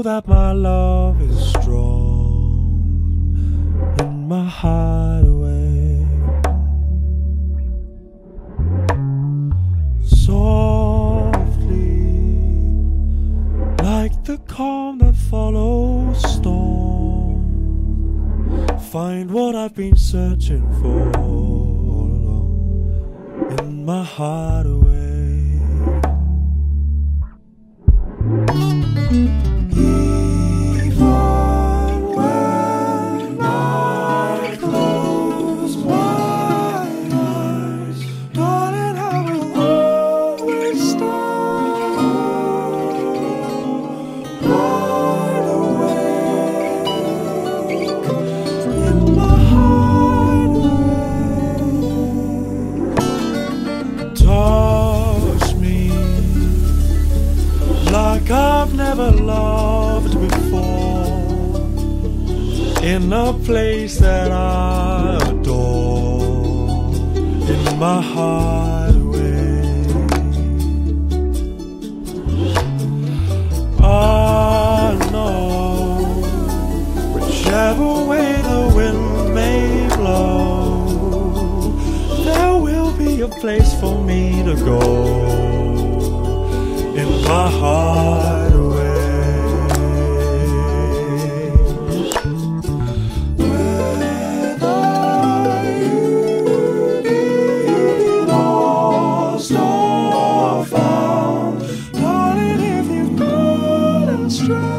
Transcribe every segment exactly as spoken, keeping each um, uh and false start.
know that my love is strong in my hideaway. Softly, like the calm that follows storm, find what I've been searching for all along in my hideaway. I've never loved before, in a place that I adore, in my hideaway. I know whichever way the wind may blow, there will be a place for me to go in my hideaway. Whether you get lost or found, darling, if you've gone astray,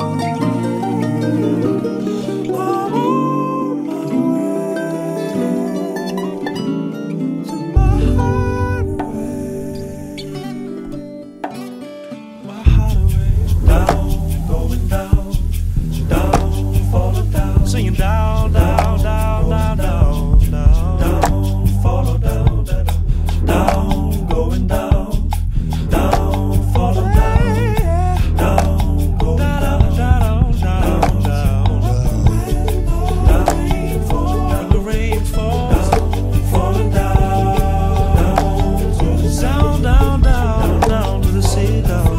I'm on my way to my hideaway. Down, going down, down, follow down, singing down, down, down, down, down, down, down, follow down, down, down, going down, down, follow down, down, going down, down, down, down, down, when the rain falls, follow down, down to the sound, down, down, down to the sea, down.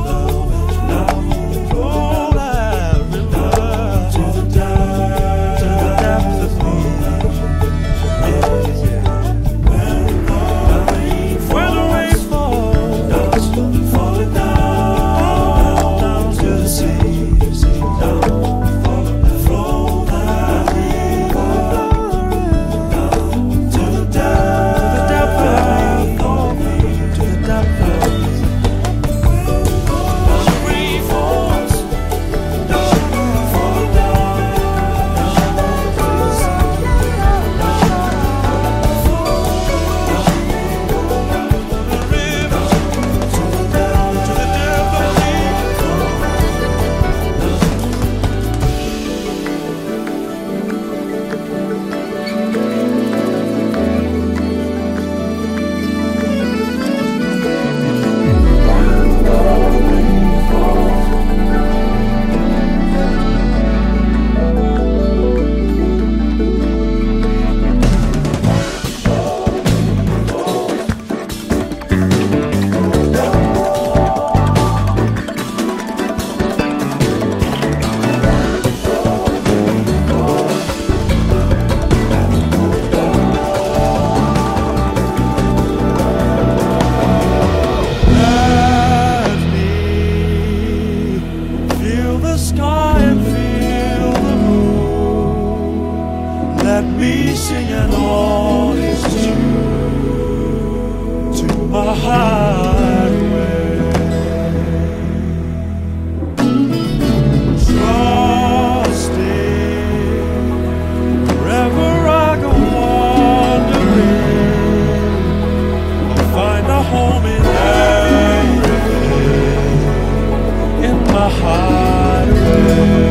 Let me sing an all is true to my hideaway. Trusting wherever I go wandering, I'll find a home in everything in my hideaway.